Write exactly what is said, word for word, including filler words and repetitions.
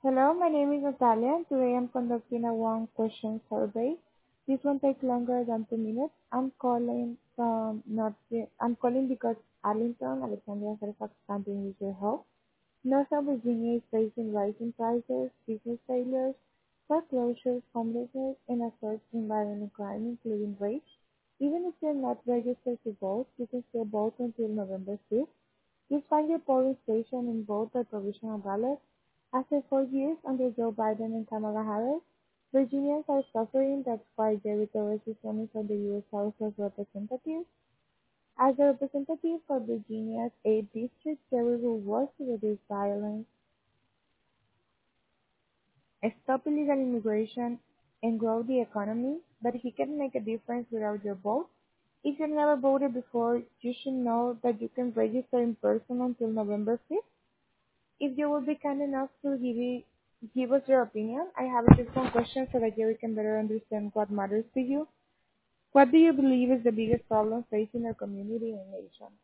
Hello, my name is Natalia, and today I'm conducting a one-question survey. This won't take longer than two minutes. I'm calling from not. I'm calling because Arlington, Alexandria, Fairfax County needs your help. Northern Virginia is facing rising prices, business failures, foreclosures, homelessness, and a surge in violent crime, including rape. Even if you're not registered to vote, you can still vote until November fifth. Please find your polling station and vote by provisional ballot. After four years under Joe Biden and Kamala Harris, Virginians are suffering. That's why Jerry Torres is running for the U S House of Representatives. As a representative for Virginia's eighth District, Jerry will work to reduce violence, stop illegal immigration, and grow the economy, but he can make a difference without your vote. If you've never voted before, you should know that you can register in person until November fifth. If you will be kind enough to give, it, give us your opinion, I have just one question so that you can better understand what matters to you. What do you believe is the biggest problem facing our community and nation?